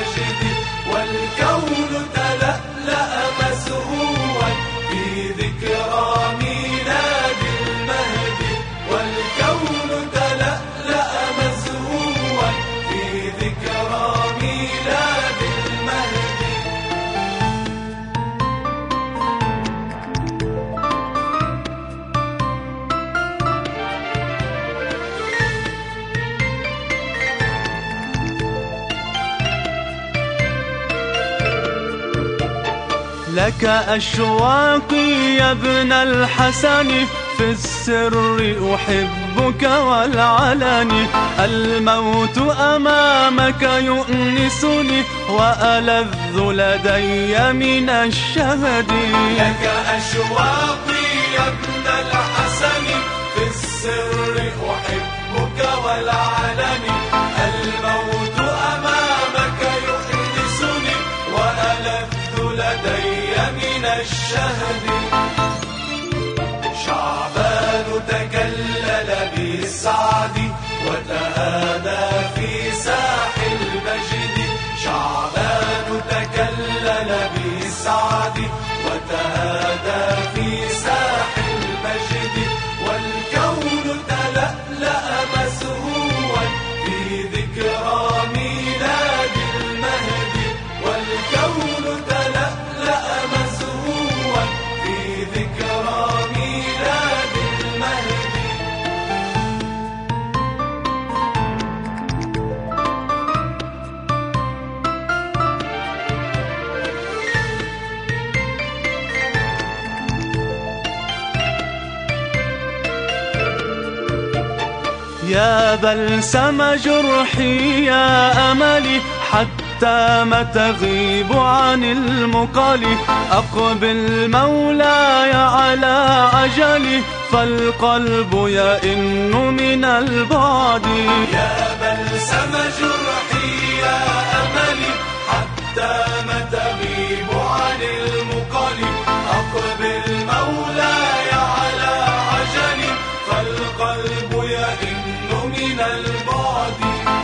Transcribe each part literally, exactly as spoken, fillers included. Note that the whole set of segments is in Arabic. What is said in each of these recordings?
المجد والكون تلألأ مسرورا في ذكرى ميلاد المهدي والكون تلألأ مسرورا في ذكرى ميلاد المهدي. لك أشواقي يا ابن الحسن في السر أحبك والعلن الموت أمامك يؤنسني وألذ لدي من الشهد. لك أشواقي يا ابن الحسن في السر أحبك والعلن الموت أمامك يؤنسني وألذ لدي من الشهد. شعبان تكلل بالسعد وتهادى في ساح المجد. شعبان تكلل بالسعد وتهادى في ساح المجد والكون تلألأ مسرورا في ذكرى ميلاد المهدي والكون تلألأ مسرورا في ذكرى ميلاد المهدي. يا بلسم جرحي يا أملي حتى ما تغيب عن المقال أقبل مولاي على عجلي فالقلب يئن من البعد. يا بلسم جرحي يا أملي حتى ما تغيب عن المقال أقبل مولاي على عجلي فالقلب يئن من البعد.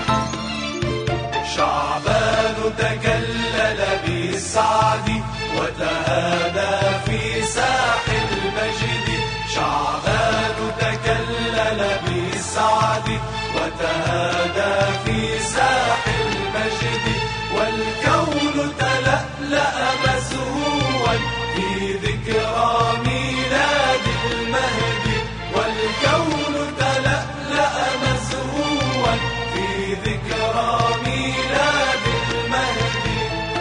شعبان تكلل بالسعد وتهادى في ساح المجد. شعبان تكلل بالسعد وتهادى في ساح المجد والكون تلألأ مسرورا في ذكرى ميلاد المهدي والكون تلألأ مسرورا في ذكرى ميلاد المهدي.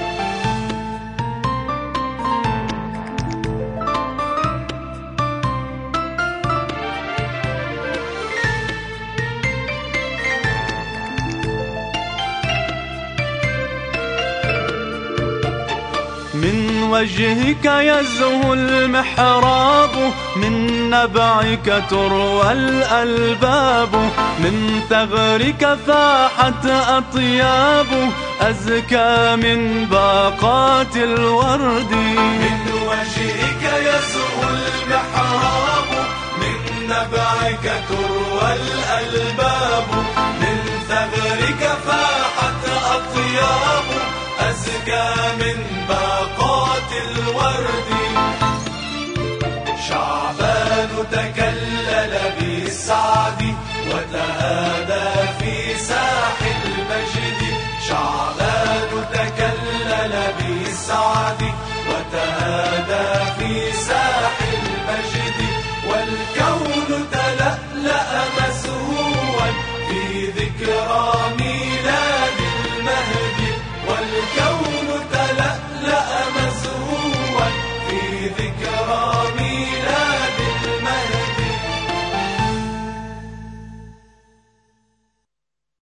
من وجهك يزهو المحراب من نبعك تروى الألباب من ثغرك فاحت أطياب أزكى من باقات الورد. من وجهك يزهو المحراب من نبعك تروى الألباب من ثغرك فاحت أطياب أزكى من باقات الورد. شعبان تكلل بالسعد وتهادى في ساح المجد. شعبان تكلل بالسعد وتهادى في ساح المجد والكون تلألأ مسرورا في ذكرى